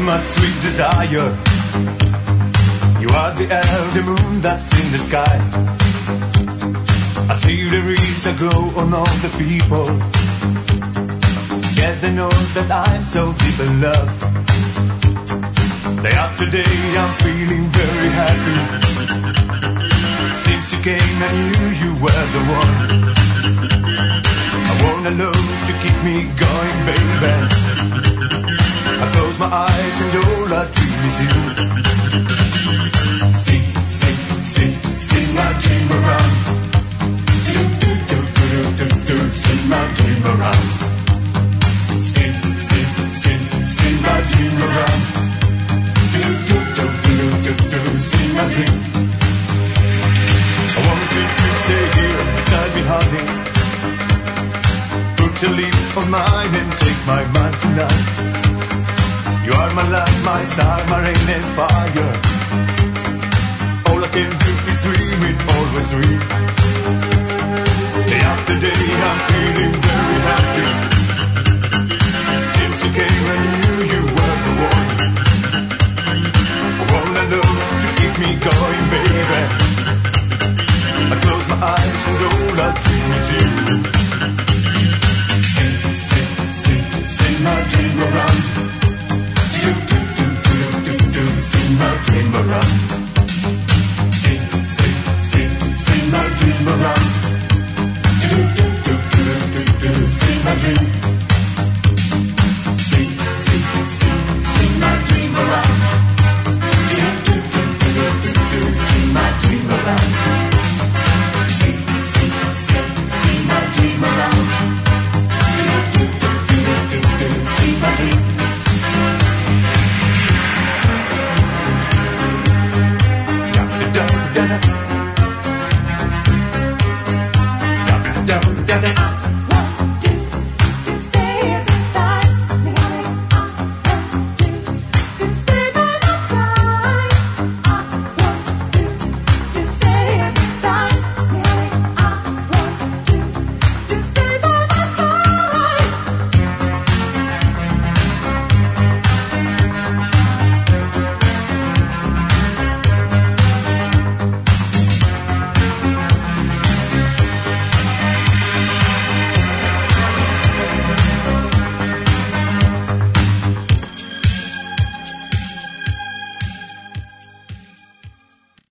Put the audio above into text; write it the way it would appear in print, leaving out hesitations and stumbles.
my sweet desire. You are the air, the moon that's in the sky. I see there is a glow on all the people. Yes, they know that I'm so deep in love. Day after day I'm feeling very happy. Since you came I knew you were the one. I want a love to keep me going, baby. I close my eyes and all I dream is you. See my dream around. See my dream around. See my dream around. See my dream. I want you to stay here beside me, honey. Put your lips on mine and take my mind tonight. You are my light, my star, my rain and fire. All I can do is dream it, always dream. Day after day I'm feeling very happy. Since you came I knew you were the one. All I know to keep me going, baby. I close my eyes and all I dream is you. See my dream around. See my dream around. See my dream around. See my dream.